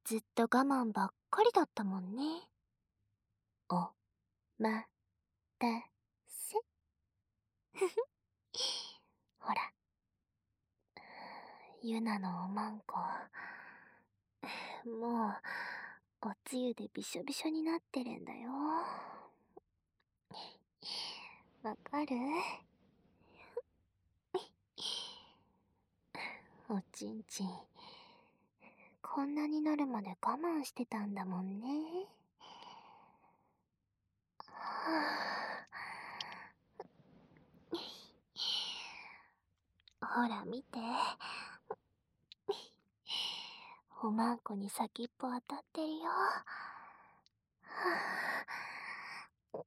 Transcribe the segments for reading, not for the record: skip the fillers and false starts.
ずっと我慢ばっかりだったもんね。お、ま、た、せ。ほら、ゆなのおまんこ。もう、おつゆでびしょびしょになってるんだよ。わかる？おちんちん、こんなになるまで我慢してたんだもんね。はあ、ほら見て。おまんこに先っぽ当たってるよ。はあ、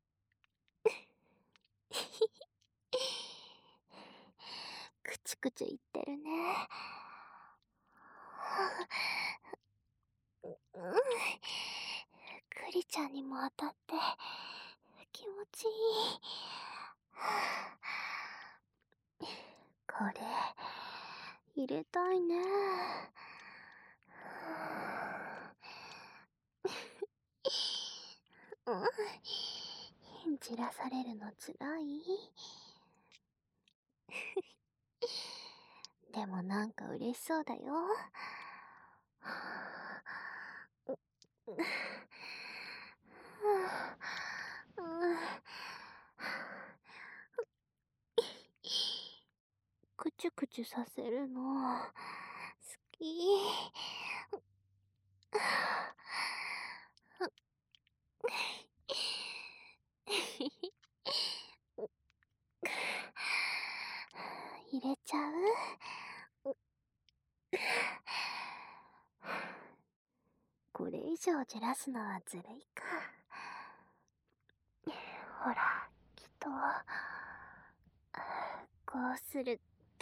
くちゅくちゅ言ってるね。うん。クリちゃんにも当たって気持ちいい。これ入れたいね。うん。じらされるのつらい？でもなんか嬉しそうだよ。くちゅくちゅさせるの好き。入れちゃう？これ以上じらすのはずるいか。ほら、きっと、こうすると、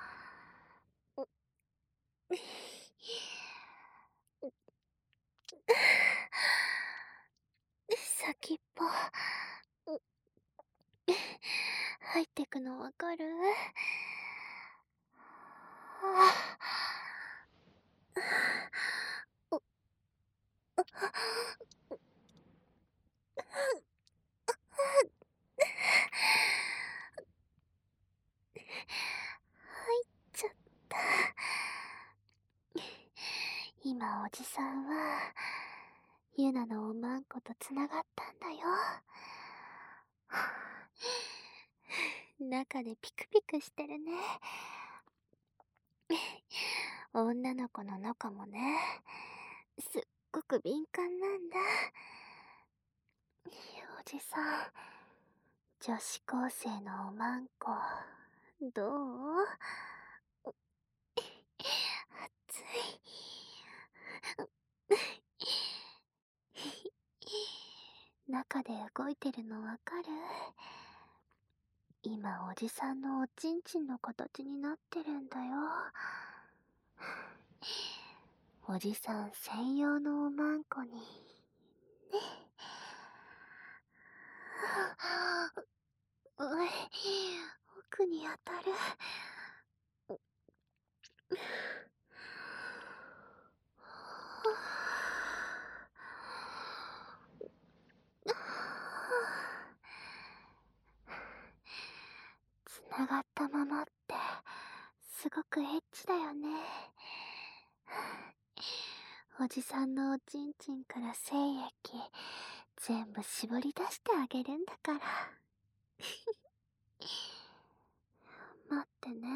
先っぽ、入ってくのわかる？入っちゃった。今おじさんは、ユナのおまんことつながったんだよ。中でピクピクしてるね。女の子の中もね、すっごく敏感なんだ。おじさん、女子高生のおまんこ、どう？熱い。中で動いてるのわかる？今おじさんのおちんちんの形になってるんだよ。おじさん専用のおまんこにね。奥に当たる。つながったままってすごくエッチだよね。おじさんのおちんちんから精液全部絞り出してあげるんだから。待ってね。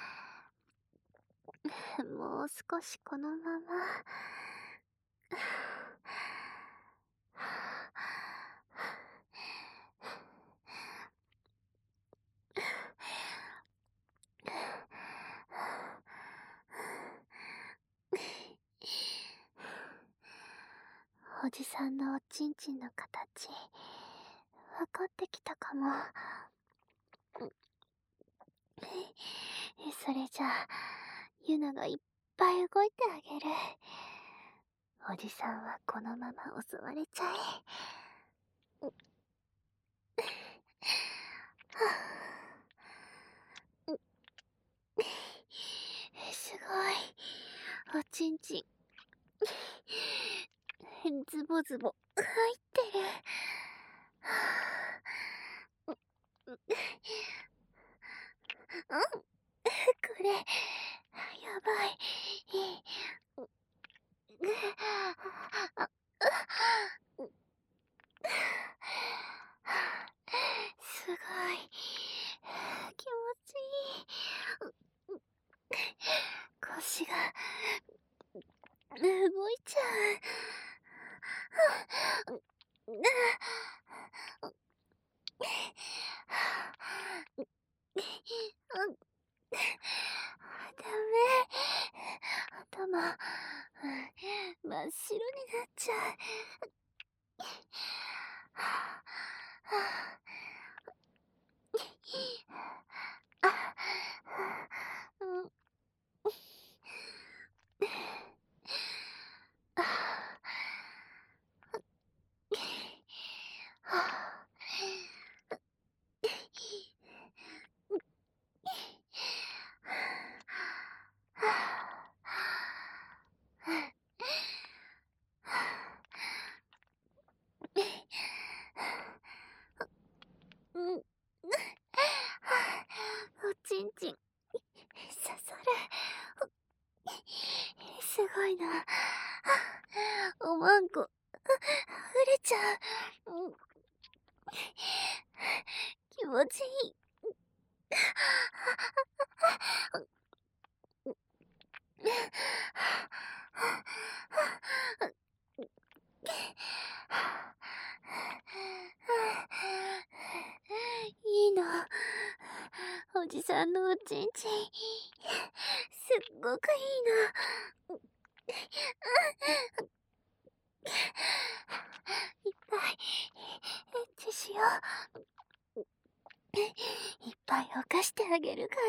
もう少しこのまま。おじさんのおちんちんの形分かってきたかも。それじゃあユナがいっぱい動いてあげる。おじさんはこのまま襲われちゃえ。すごい。おちんちんズボズボ入ってる。これ、やばい。すごい。気持ちいい。腰が動いちゃう。ダメ。頭、真っ白になっちゃう。おちんちん刺さる。すごいな。おまんこ溢れちゃう。気持ちいい。いいの。おじさんのおちんちん、すっごくいいの。いっぱいエッチしよう。いっぱい犯してあげるから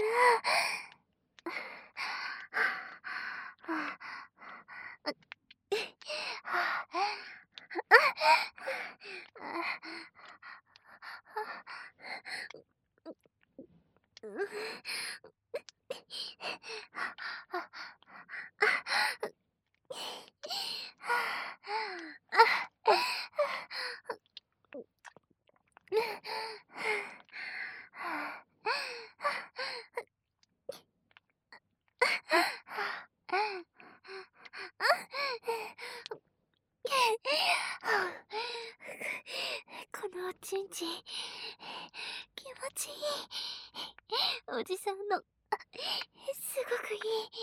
このおちんちん、気持ちいい。おじさんの、すごくいい。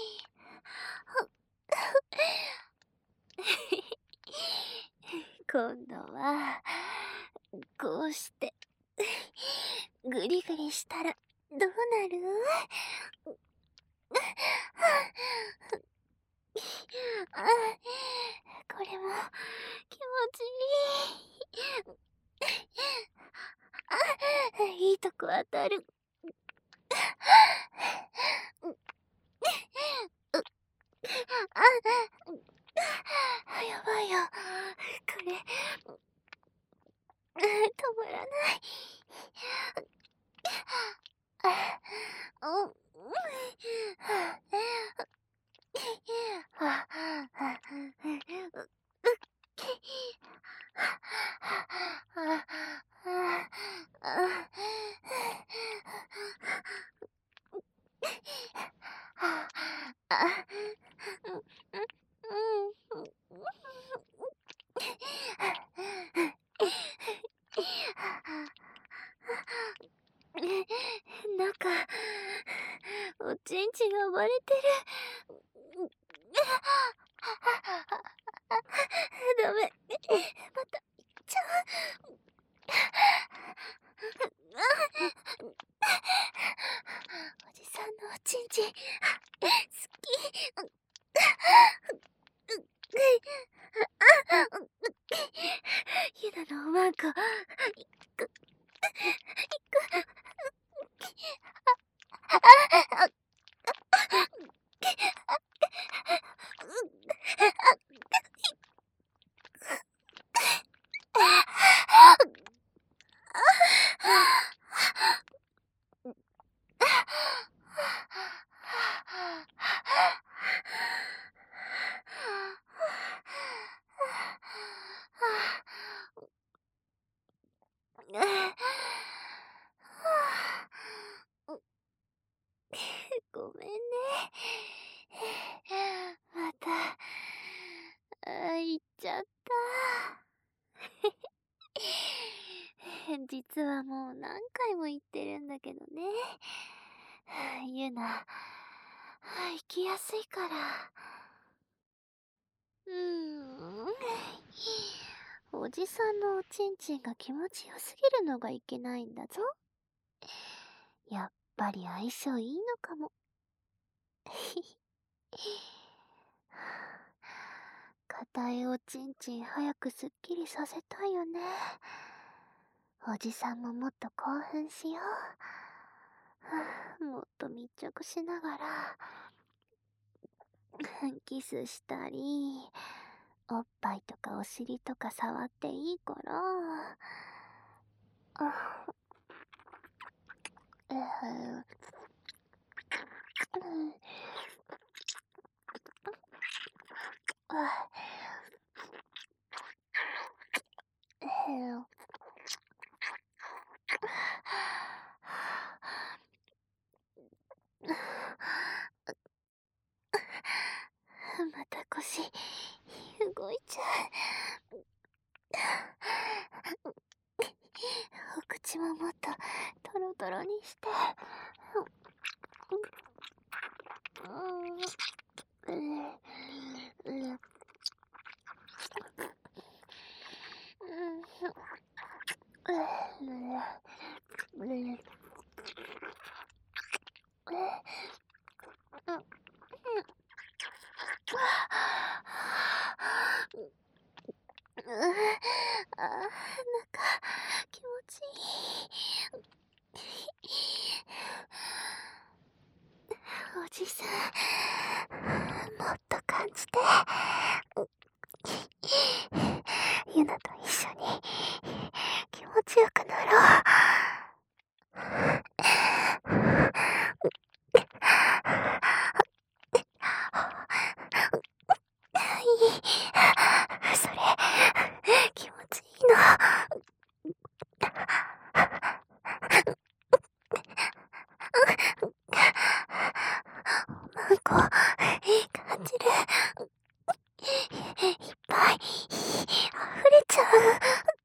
今度は、こうして、グリグリしたら、どうなる？これも気持ちいい。いいとこ当たる。やばいよ。これ、止まらない。中、おちんちんが割れてる。ダメ。また、いっちゃう。おじさんのおちんちん、好き。ゆなのおまんこ、いく。 実はもう何回も言ってるんだけどね。ゆな、行きやすいから。おじさんのおちんちんが気持ちよすぎるのがいけないんだぞ。やっぱり相性いいのかも。硬いおちんちん早くすっきりさせたいよね。おじさんももっと興奮しよう。もっと密着しながらキスしたり、おっぱいとかお尻とか触っていいから。あ、えー、また腰動いちゃう。お口ももっとトロトロにして。なんか気持ちいい。おじさん、もっと感じて。ゆなと一緒に気持ちよくなろう。それ気持ちいいの。マンコ感じる。いっぱい溢れちゃう。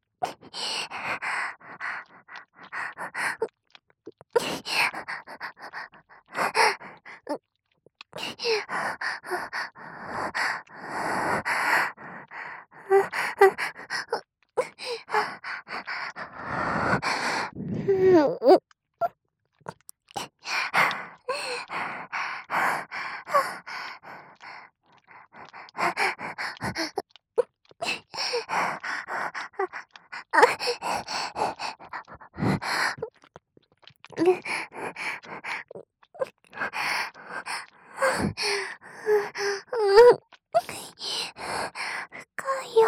深いよ。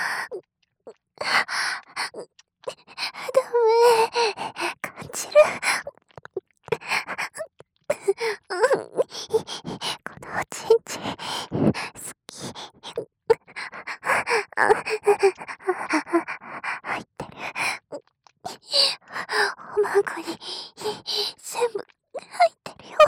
ダメ。感じる。このおちんちん好き。入ってる。おまんこに全部入ってるよ。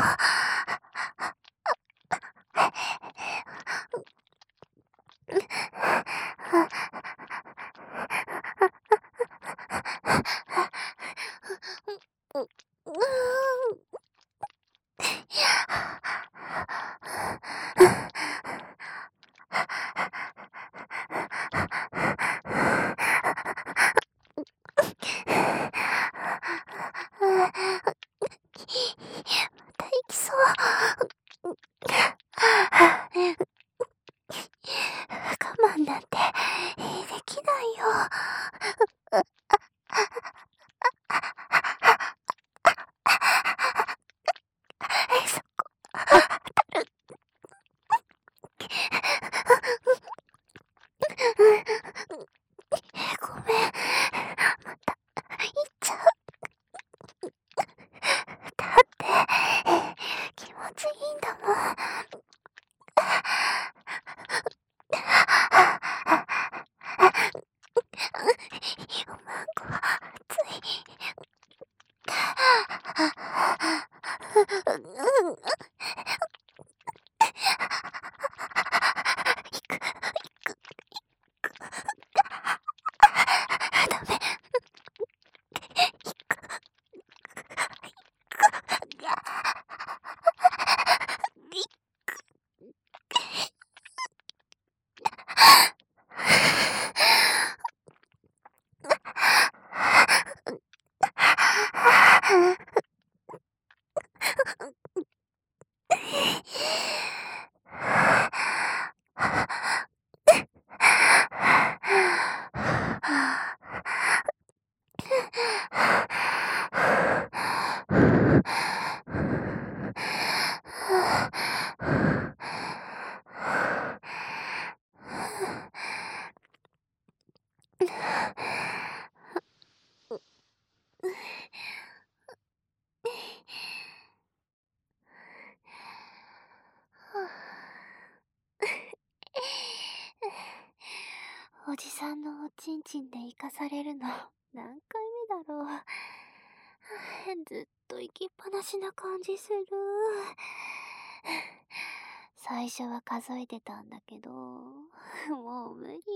また行きそう。我慢なんてできないよ。そこ当たる。ごめん。また行っちゃう。だって気持ちいいんだもん。 おじさんのおちんちんで生かされるの何回目だろう。ずっと行きっぱなしな感じする。最初は数えてたんだけど、もう無理。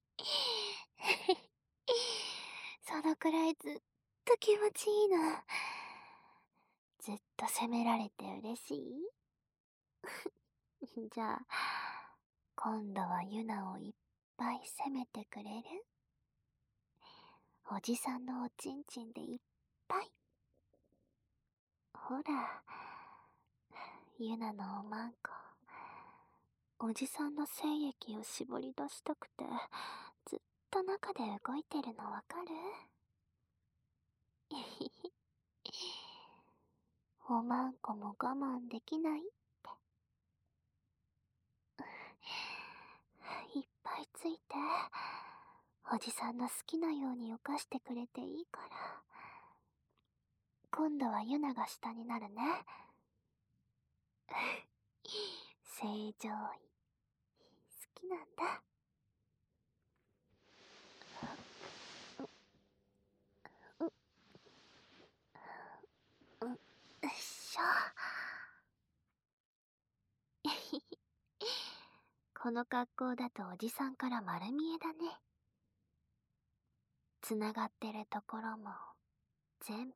そのくらいずっと気持ちいいの。ずっと責められて嬉しい？じゃあ、今度はユナをいっぱい責めてくれる？おじさんのおちんちんでいっぱい。ほら、ユナのおまんこ。おじさんの精液を絞り出したくて、ずっと中で動いてるのわかる？おまんこも我慢できないって。いっぱいついて、おじさんの好きなように浮かしてくれていいから。今度はユナが下になるね。正常位。好きなんだ。よいしょ。この格好だとおじさんから丸見えだね。つながってるところも全部。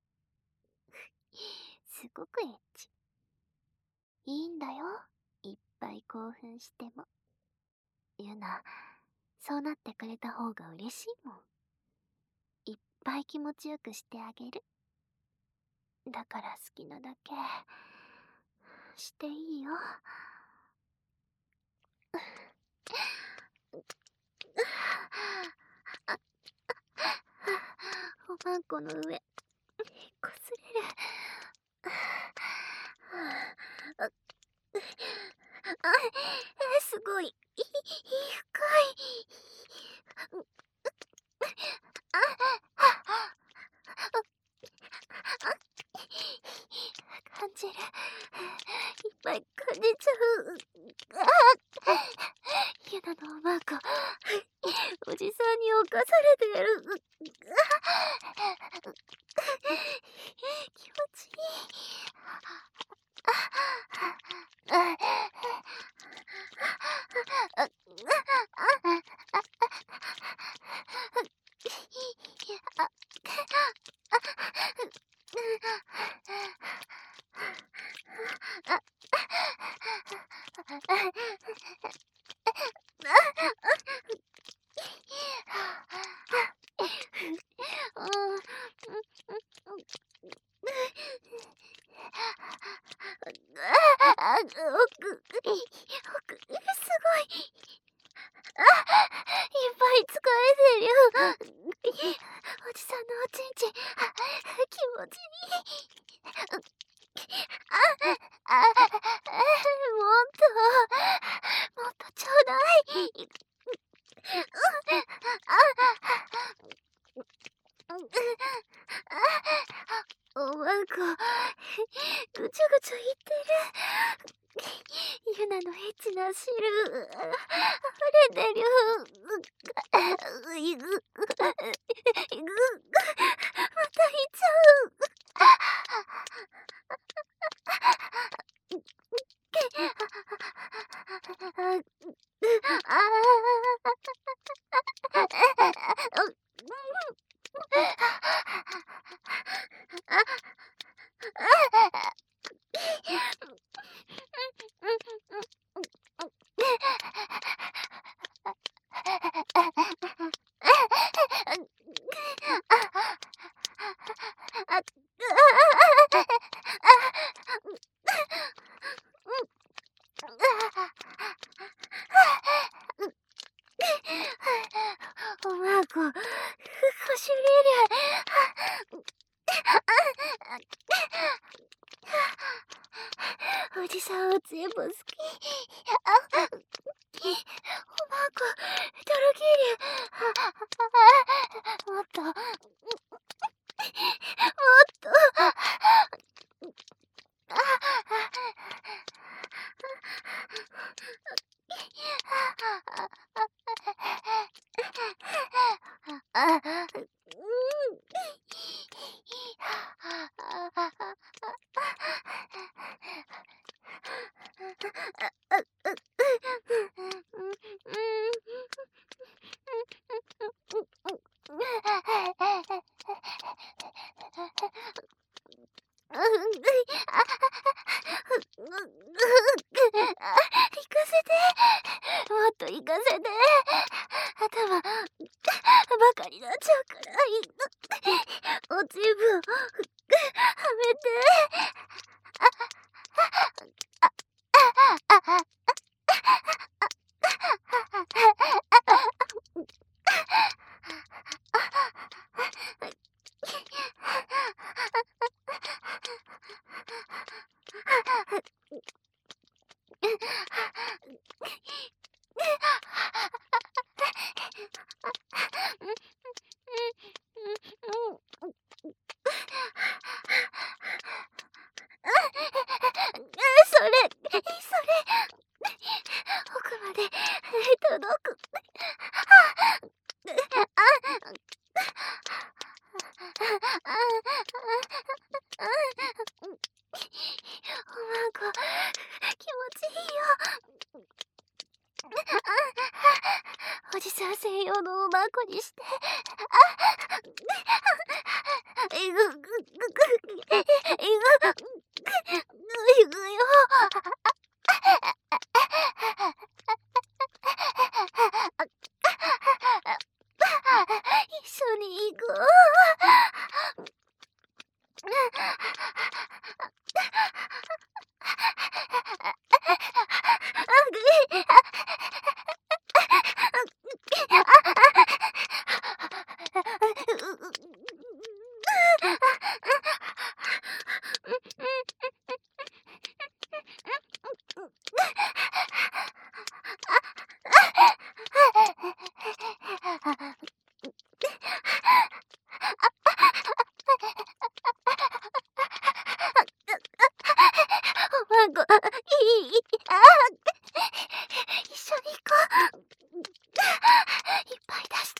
すごくエッチ。いいんだよ、いっぱい興奮しても。ユナ、そうなってくれた方が嬉しいもん。いっぱい気持ちよくしてあげる。だから好きなだけしていいよ。おまんこの上こすれる。すごい深い。感じる。いっぱい感じちゃう。ユナのおまんこ、おじさんに侵されてる。気持ちいい。すごい。いっぱい使えてるよ。おじさんのおちんちん、気持ちいい。もっとちょうだい。おまんこ、ぐちょぐちょ言ってる。ユナのエッチな汁、溢れてる。またいっちゃう。おまんこ、こしゅれる。おじさんは全部好き。おまんこ、とろける。もっと、もっと。 行かせて。もっと行かせて。頭、バカになっちゃうから、おちぶを、はめて。それ、奥まで届く。おまんこ、気持ちいいよ。おじさん専用のおまんこにして。いぐぐぐぐいぐよ。一緒に行こう。おまんこ、一緒に行こう。いっぱい出して。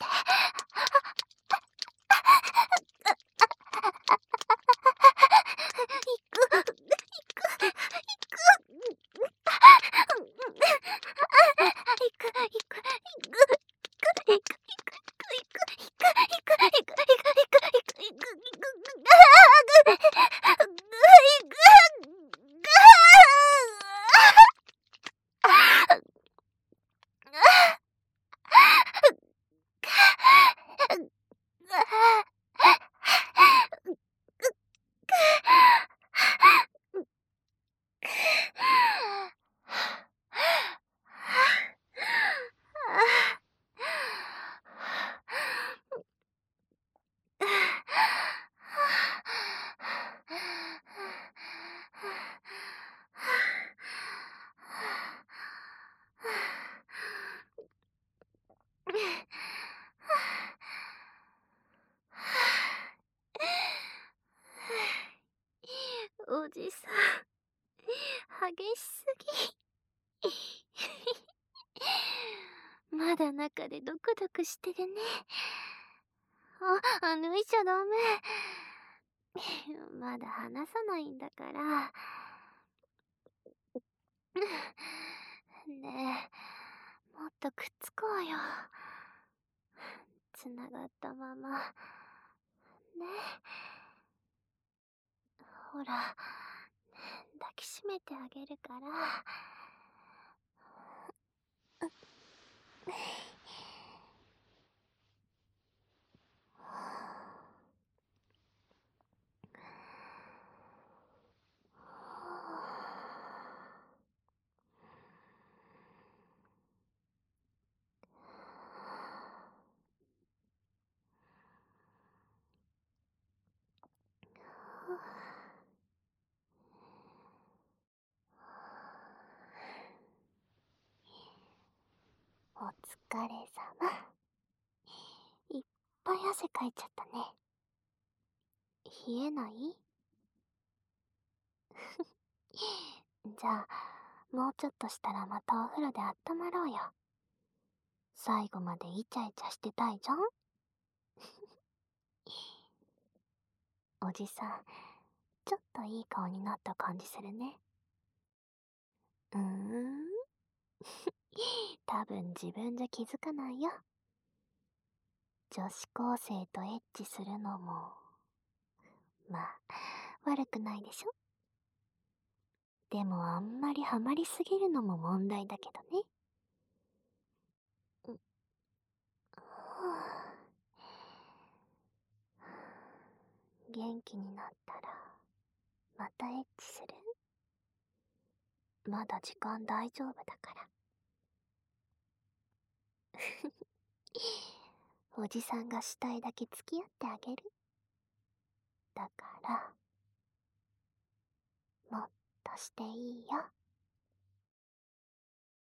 おじさん、激しすぎ。まだ中でドクドクしてるね。抜いちゃダメ。まだ離さないんだから。ねえ、もっとくっつこうよ。つながったまま。ね。ほら、抱きしめてあげるから。お疲れ様。いっぱい汗かいちゃったね。冷えない？じゃあ、もうちょっとしたらまたお風呂であったまろうよ。最後までイチャイチャしてたいじゃん？ おじさん、ちょっといい顔になった感じするね。多分自分じゃ気づかないよ。女子高生とエッチするのも、まあ、悪くないでしょ。でもあんまりハマりすぎるのも問題だけどね。は元気になったら、またエッチする？まだ時間大丈夫だから。おじさんがしたいだけ付き合ってあげる。だから、もっとしていいよ。